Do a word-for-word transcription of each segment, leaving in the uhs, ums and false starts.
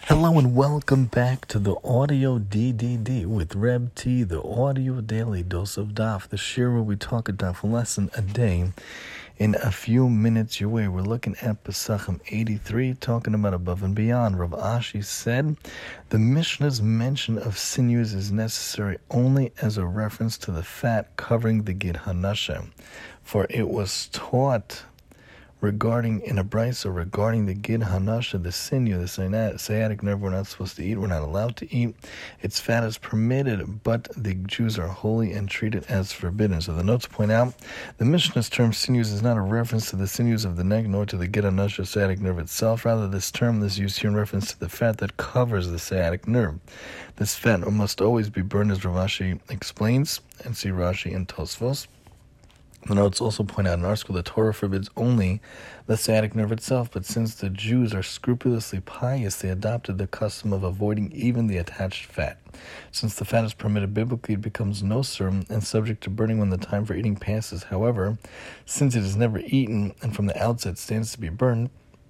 Hello and welcome back to the Audio D D D with Reb T, the Audio Daily Dose of Daf, the shir where we talk a Daf lesson a day in a few minutes your way. We're looking at Pesachim eighty-three, talking about above and beyond. Rav Ashi said, the Mishnah's mention of sinews is necessary only as a reference to the fat covering the Gid Hanasha, for it was taught regarding in a brisa regarding the Gid Hanasha, the sinew, the sciatic nerve, we're not supposed to eat, we're not allowed to eat. Its fat is permitted, but the Jews are holy and treat it as forbidden. So the notes point out, the Mishnah's term sinews is not a reference to the sinews of the neck, nor to the Gid Hanasha sciatic nerve itself. Rather, this term is used here in reference to the fat that covers the sciatic nerve. This fat must always be burned, as Rav Ashi explains, and see Rashi and Tosfos. The notes also point out in our school that Torah forbids only the sciatic nerve itself, but since the Jews are scrupulously pious, they adopted the custom of avoiding even the attached fat. Since the fat is permitted biblically, it becomes nosur and subject to burning when the time for eating passes. However, since it is never eaten and from the outset stands to be burned,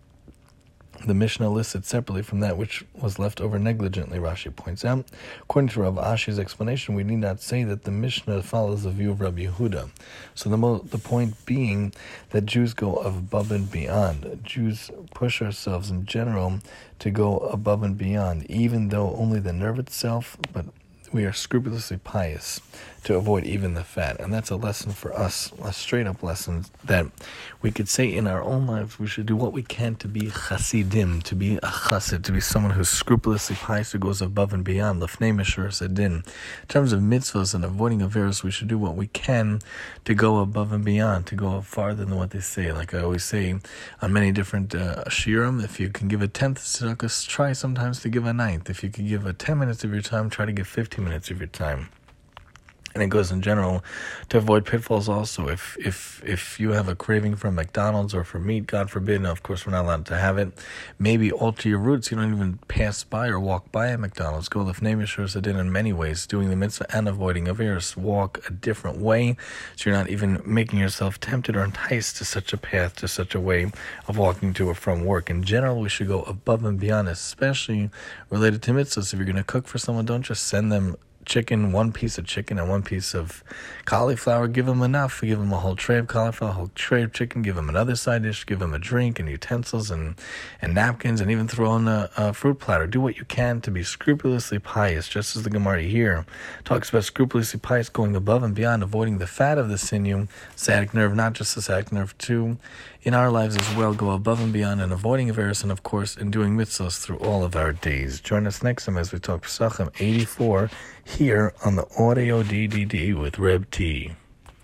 the Mishnah lists it separately from that which was left over negligently, Rashi points out. According to Rav Ashi's explanation, we need not say that the Mishnah follows the view of Rabbi Yehuda. So the mo- the point being that Jews go above and beyond. Jews push ourselves in general to go above and beyond, even though only the nerve itself, but we are scrupulously pious to avoid even the fat. And that's a lesson for us, a straight-up lesson that we could say in our own lives we should do what we can to be chasidim, to be a chassid, to be someone who's scrupulously pious, who goes above and beyond, lefnei mishur sedin. In terms of mitzvahs and avoiding averos, we should do what we can to go above and beyond, to go farther than what they say. Like I always say on many different uh, shirim, if you can give a tenth tzedakah, try sometimes to give a ninth. If you can give a ten minutes of your time, try to give fifteen minutes of your time. And it goes in general to avoid pitfalls also. If if if you have a craving for McDonald's or for meat, God forbid, and of course we're not allowed to have it, maybe alter your routes. You don't even pass by or walk by a McDonald's. Go lefnei mishur sedin in many ways, doing the mitzvah and avoiding averos. Walk a different way, so you're not even making yourself tempted or enticed to such a path, to such a way of walking to or from work. In general, we should go above and beyond, especially related to mitzvahs. If you're going to cook for someone, don't just send them chicken, one piece of chicken and one piece of cauliflower. Give them enough. Give them a whole tray of cauliflower, a whole tray of chicken. Give them another side dish. Give them a drink and utensils and, and napkins, and even throw in a, a fruit platter. Do what you can to be scrupulously pious, just as the Gemara here talks about scrupulously pious, going above and beyond, avoiding the fat of the sinew, sciatic nerve, not just the sciatic nerve too. In our lives as well, go above and beyond and avoiding averos, and of course in doing mitzvahs through all of our days. Join us next time as we talk Pesachim eighty-four here on the Audio D D D with Reb T.